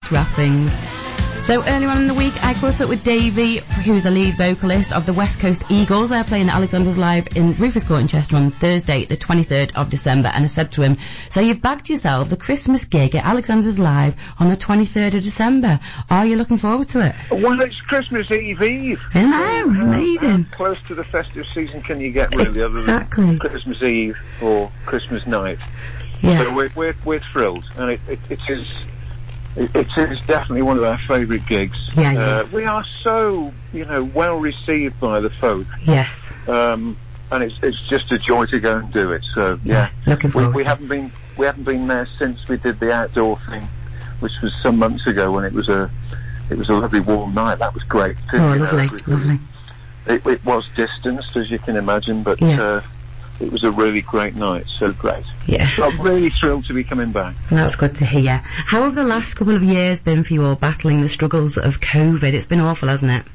gift wrapping. So earlier on in the week, I caught up with Davey, who's the lead vocalist of the West Coast Eagles. They're playing at Alexander's Live in Rufus Court in Chester on Thursday, the 23rd of December. And I said to him, so you've bagged yourselves a Christmas gig at Alexander's Live on the 23rd of December. Are you looking forward to it? Well, it's Christmas Eve. I know, amazing. How close to the festive season can you get, really, exactly. Other than Christmas Eve or Christmas night? Yeah. So we're thrilled, and it is definitely one of our favourite gigs. Yeah. We are so, well received by the folk. Yes. And it's just a joy to go and do it. So yeah, looking forward. We haven't been there since we did the outdoor thing, which was some months ago when it was a lovely warm night. That was great too. Oh, lovely. It was distanced, as you can imagine, but it was a really great night, so great. Yeah. So I'm really thrilled to be coming back. That's good to hear. How have the last couple of years been for you all battling the struggles of COVID? It's been awful, hasn't it?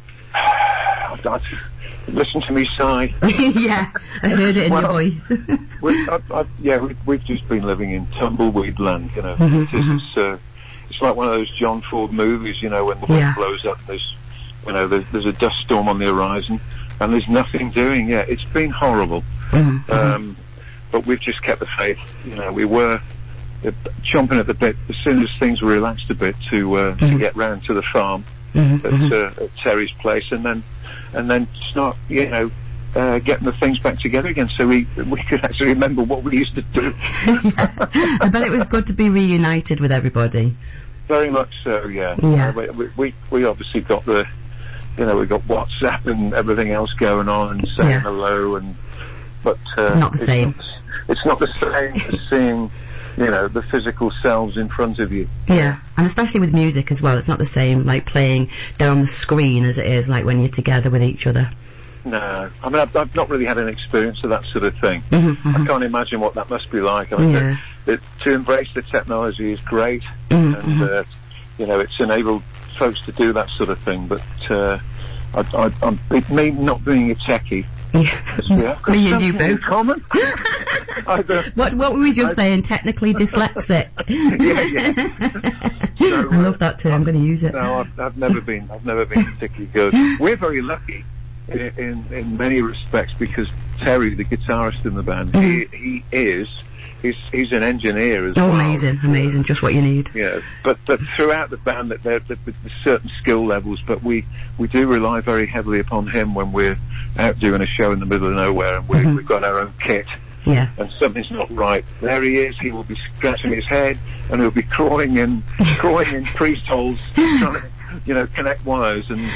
Listen to me sigh. Yeah, I heard it in your voice. We've just been living in tumbleweed land, It's like one of those John Ford movies, when the wind blows up, there's a dust storm on the horizon, and there's nothing doing. Yeah, it's been horrible. But we've just kept the faith. We were chomping at the bit as soon as things were relaxed a bit to get round to the farm at Terry's place, and then start, getting the things back together again, so we could actually remember what we used to do. I bet it was good to be reunited with everybody. Very much so, yeah. We obviously got we got WhatsApp and everything else going on and saying hello, but not the same. It's not the same as seeing, the physical selves in front of you. Yeah, and especially with music as well. It's not the same like playing down the screen as it is like when you're together with each other. No, I mean I've not really had an experience of that sort of thing. I can't imagine what that must be like. I mean, to embrace the technology is great, and it's enabled folks to do that sort of thing. But me not being a techie. Me and you both. Common. What were we just saying? Technically dyslexic. So, I love that term. I'm going to use it. No, I've never been particularly good. We're very lucky in many respects because Terry, the guitarist in the band, he's an engineer as well. Amazing, just what you need. Yeah, but throughout the band, there's certain skill levels, but we do rely very heavily upon him when we're out doing a show in the middle of nowhere, and we've got our own kit. Yeah. And something's not right. There he is. He will be scratching his head, and he'll be crawling in priest holes, trying to, connect wires, and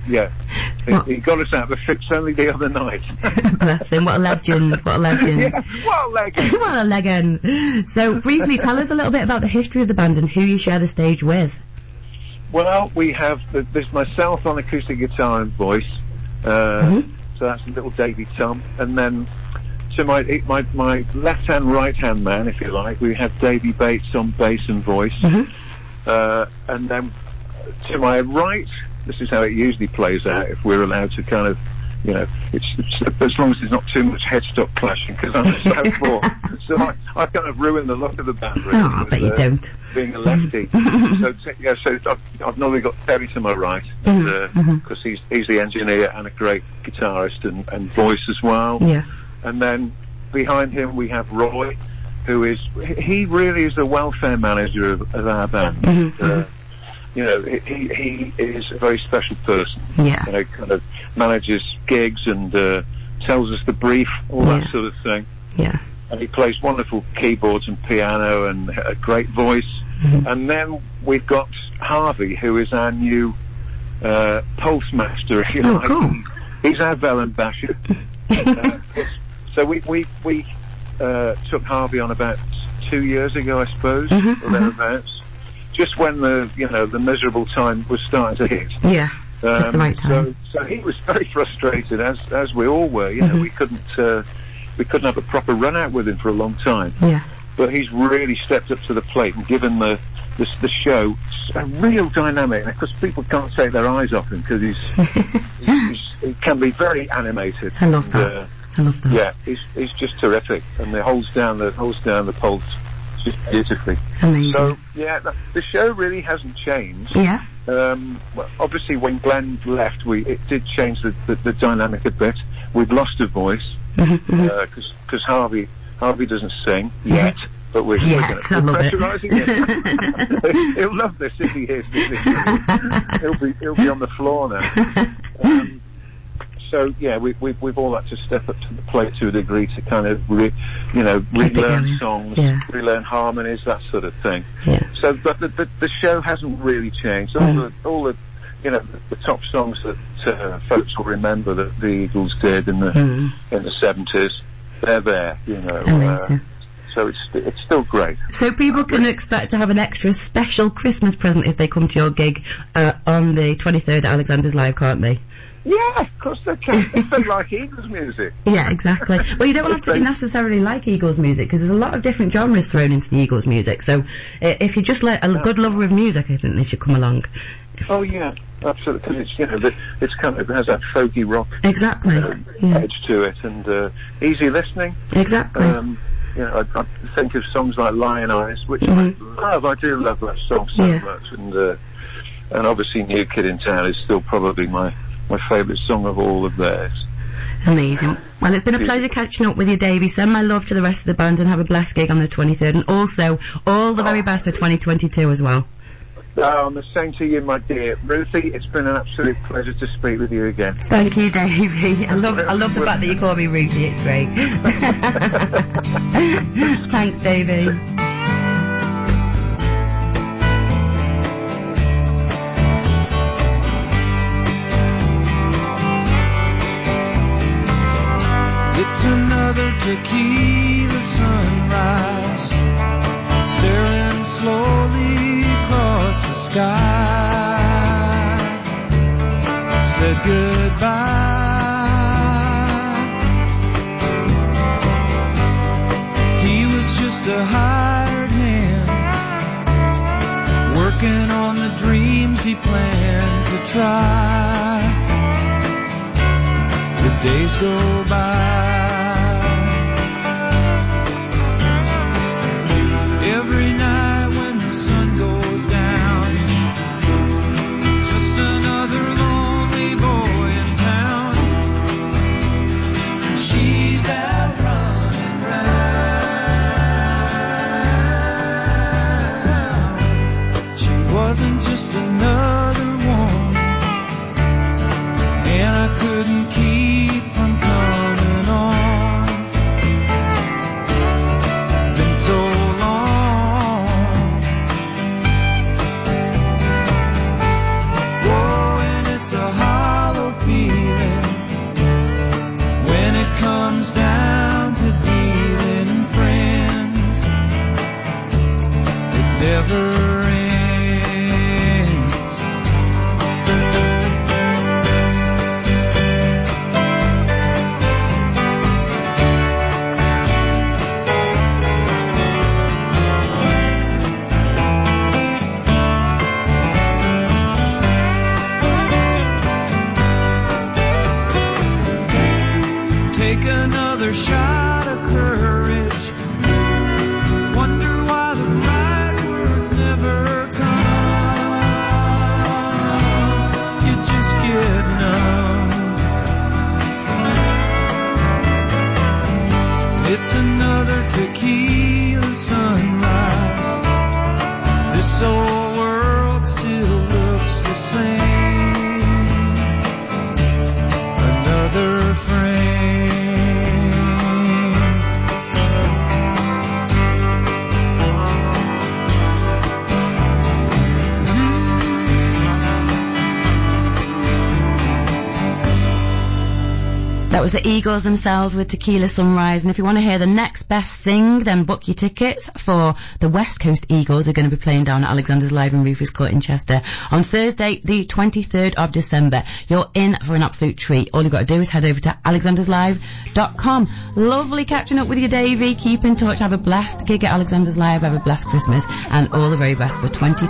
he got us out of a fix only the other night. Bless him. What a legend. Yeah, what a legend. What a legend. So, briefly, tell us a little bit about the history of the band and who you share the stage with. Well, we have there's myself on acoustic guitar and voice. So that's little Davey Tom, and then to my left-hand, right-hand man, if you like, we have Davey Bates on bass and voice, and then to my right, this is how it usually plays out if we're allowed to kind of, it's as long as there's not too much headstock clashing, because I'm so poor. So I kind of ruin the look of the band, really. I bet you don't. Being a lefty. So I've normally got Terry to my right, because he's the engineer and a great guitarist and voice as well. Yeah. And then behind him we have Roy, he really is the welfare manager of our band. He is a very special person. Yeah. Kind of manages gigs and tells us the brief, all that sort of thing. Yeah. And he plays wonderful keyboards and piano and a great voice. And then we've got Harvey, who is our new pulse master, if you like. Cool. He's our Velen basher. So we took Harvey on about 2 years ago, I suppose, or thereabouts. Just when the miserable time was starting to hit. Yeah, just the right time. So he was very frustrated, as we all were. We couldn't have a proper run out with him for a long time. Yeah. But he's really stepped up to the plate and given the show a real dynamic. And of course, people can't take their eyes off him because he can be very animated. I love that. Yeah, he's just terrific, and it holds down the pulse just beautifully. Amazing. So, yeah, the show really hasn't changed. Yeah. Well, obviously, when Glenn left, it did change the dynamic a bit. We'd lost a voice because Harvey doesn't sing yet. But we're pressurising him. He'll love this if he hears this. He'll be on the floor now. So yeah, we've all had to step up to the plate to a degree to kind of relearn songs, relearn harmonies, that sort of thing. Yeah. So, but the show hasn't really changed. All the the top songs that folks will remember that the Eagles did in the 70s, they're there. Amazing. So it's still great. So people can expect to have an extra special Christmas present if they come to your gig on the 23rd at Alexander's Live, can't they? Yeah, of course they can. If they like Eagles music. Yeah, exactly. Well, you don't have to necessarily like Eagles music, because there's a lot of different genres thrown into the Eagles music. So if you're just a good lover of music, I think they should come along. Oh yeah, absolutely. Because it's kind of, it has that folky rock edge to it, and easy listening. Exactly. I think of songs like Lion Eyes, which I love. I do love that song so much, and obviously New Kid in Town is still probably my favourite song of all of theirs. Amazing. Well, it's been a pleasure catching up with you, Davey. Send my love to the rest of the band and have a blessed gig on the 23rd, and also all the very best for 2022 as well. I'm the same to you, my dear Ruthie. It's been an absolute pleasure to speak with you again. Thank you, Davey. I love the fact that you call me Ruthie. It's great. Thanks, Davey. It's another tequila sunrise, staring slowly across the sky. Said goodbye. He was just a hired hand, working on the dreams he planned to try. The days go by. Every night when the sun goes down, just another lonely boy in town, and she's out running round. She wasn't just another one, and I couldn't keep from coming on. Been so long. Oh, and it's a hollow feeling when it comes down to dealing friends. It never ends. Take another shot of courage. Wonder why the right words never come. You just get numb. It's another tequila sunrise. This old world still looks the same. Another frame. That was the Eagles themselves with Tequila Sunrise. And if you want to hear the next best thing, then book your tickets for the West Coast Eagles. Are going to be playing down at Alexander's Live in Rufus Court in Chester on Thursday, the 23rd of December. You're in for an absolute treat. All you've got to do is head over to alexanderslive.com. Lovely catching up with you, Davey. Keep in touch. Have a blessed gig at Alexander's Live. Have a blessed Christmas and all the very best for 2022.